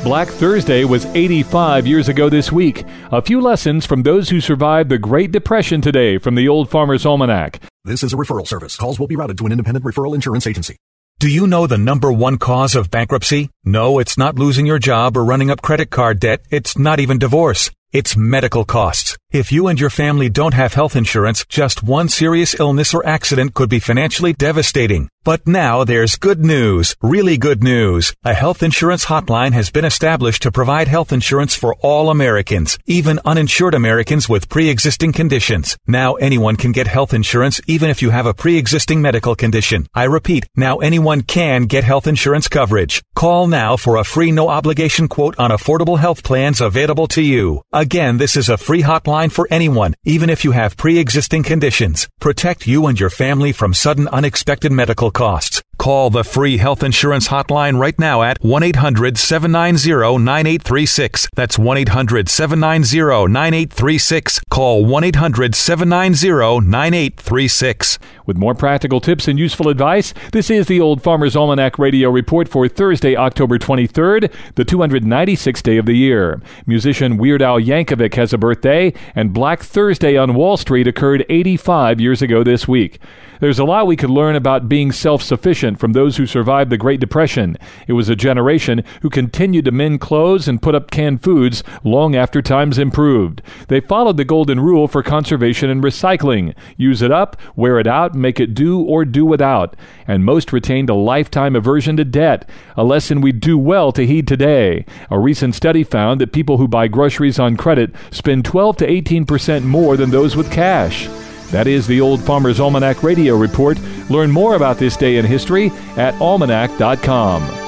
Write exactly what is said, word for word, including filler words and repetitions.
Black Thursday was eighty-five years ago this week. A few lessons from those who survived the Great Depression today from the Old Farmer's Almanac. This is a referral service. Calls will be routed to an independent referral insurance agency. Do you know the number one cause of bankruptcy? No, it's not losing your job or running up credit card debt. It's not even divorce. It's medical costs. If you and your family don't have health insurance, just one serious illness or accident could be financially devastating. But now there's good news, really good news. A health insurance hotline has been established to provide health insurance for all Americans, even uninsured Americans with pre-existing conditions. Now anyone can get health insurance even if you have a pre-existing medical condition. I repeat, now anyone can get health insurance coverage. Call now for a free no-obligation quote on affordable health plans available to you. Again, this is a free hotline for anyone, even if you have pre-existing conditions. Protect you and your family from sudden unexpected medical costs. Call the free health insurance hotline right now at one eight hundred seven nine zero nine eight three six. That's one eight hundred seven nine zero nine eight three six. Call one eight hundred seven nine zero nine eight three six. With more practical tips and useful advice, this is the Old Farmer's Almanac Radio Report for Thursday, October twenty-third, the two hundred ninety-sixth day of the year. Musician Weird Al Yankovic has a birthday, and Black Thursday on Wall Street occurred eighty-five years ago this week. There's a lot we could learn about being self-sufficient from those who survived the Great Depression. It was a generation who continued to mend clothes and put up canned foods long after times improved. They followed the golden rule for conservation and recycling. Use it up, wear it out, make it do or do without. And most retained a lifetime aversion to debt, a lesson we do well to heed today. A recent study found that people who buy groceries on credit spend twelve to eighteen percent more than those with cash. That is the Old Farmer's Almanac Radio Report. Learn more about this day in history at almanac dot com.